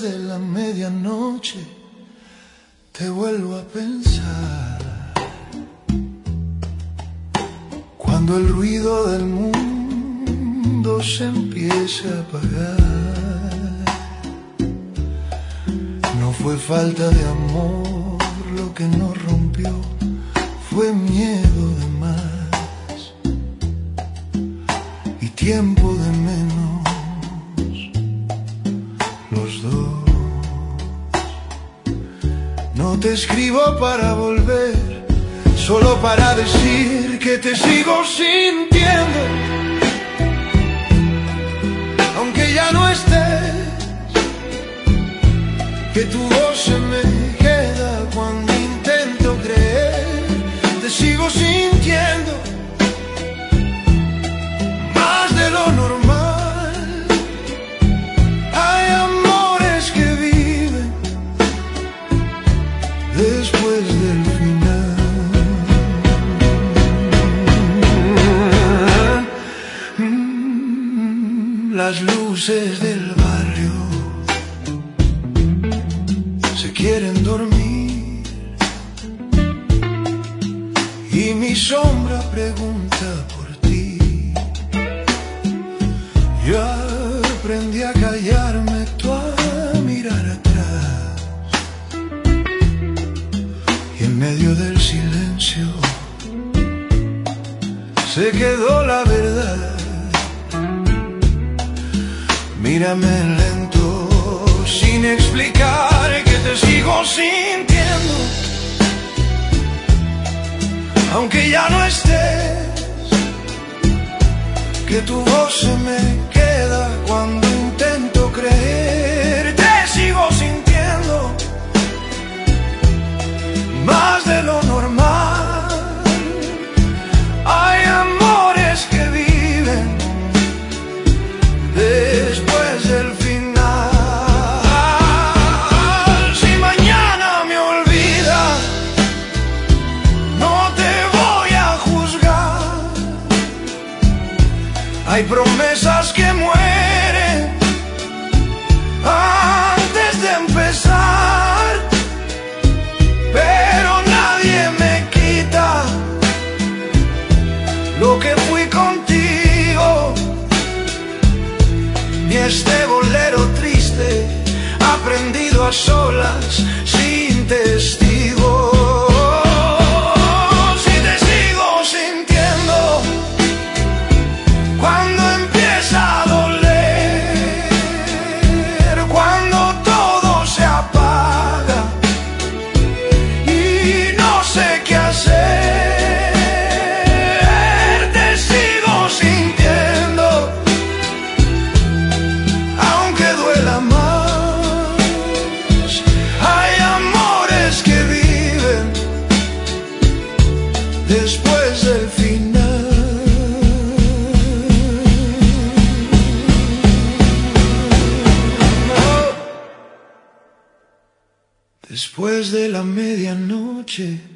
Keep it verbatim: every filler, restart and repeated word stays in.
de la medianoche te vuelvo a pensar. Cuando el ruido del mundo se empiece a apagar, no fue falta de amor lo que nos rompió, fue miedo de más y tiempo de menos los dos. No te escribo para volver, solo para decir que te sigo sintiendo, aunque ya no estés, que tu voz se me queda cuando intento creer. Te sigo sintiendo más de lo normal. Hay amores que viven después del final. Las luces del barrio se quieren dormir y mi sombra pregunta por ti. Yo aprendí a callarme, tú a mirar atrás, y en medio del silencio se quedó la verdad. Mírame lento, sin explicar, que te sigo sintiendo, aunque ya no estés, que tu voz se me queda cuando intento creer. Te sigo sintiendo más de lo normal. Hay amores que viven después del final. Si mañana me olvidas, no te voy a juzgar. Hay promesas que mueren antes de empezar, pero nadie me quita lo que fui contigo, ni este bolero triste aprendido a solas sin testigos. Si te sigo sintiendo cuando empieza a doler, cuando todo se apaga y no sé qué hacer, te sigo sintiendo aunque duela más. Hay amores que viven después del final. Después de la medianoche